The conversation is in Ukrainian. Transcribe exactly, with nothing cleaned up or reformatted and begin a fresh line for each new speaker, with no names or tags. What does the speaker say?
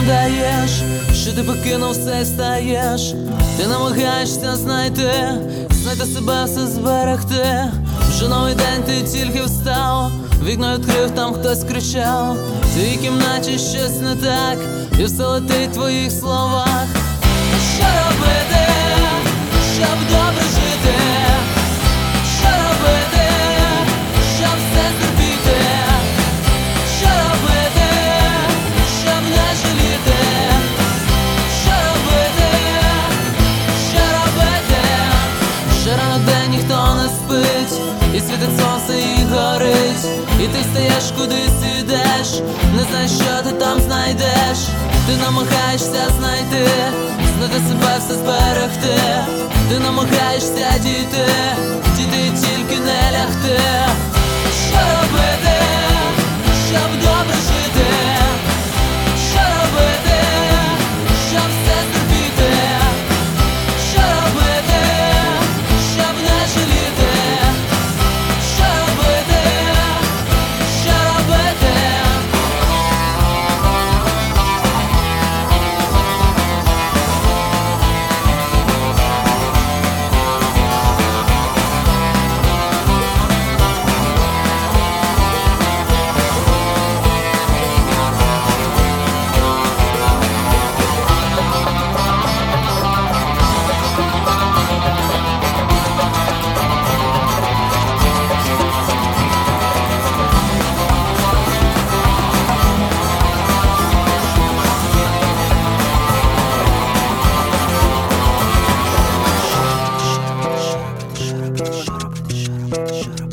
вдаєш, що ти покинув все і стаєш. Ти намагаєшся знайти, знайти себе, все зберегти. Вже новий день, ти тільки встав, вікно відкрив, там хтось кричав. В твоїй кімнаті щось не так, і все летить в твоїх словах. Що робити, щоб добре жити? Що робити, щоб все зробити? Що робити, щоб не жаліти? Що робити, що робити? Ще рано день ніхто не спить, і світить сонце і горить. І ти встаєш, кудись ідеш, не знаєш, що ти там знайдеш. Ти намагаєшся знайти, знайти себе, все зберегти. Ти намагаєшся дійти, дійти тільки не лягти. Що робити, щоб добре жити? Що робити, щоб все зробити? Що робити, щоб не жаліти? Що робити, що робити? Що робити, що робити, що робити?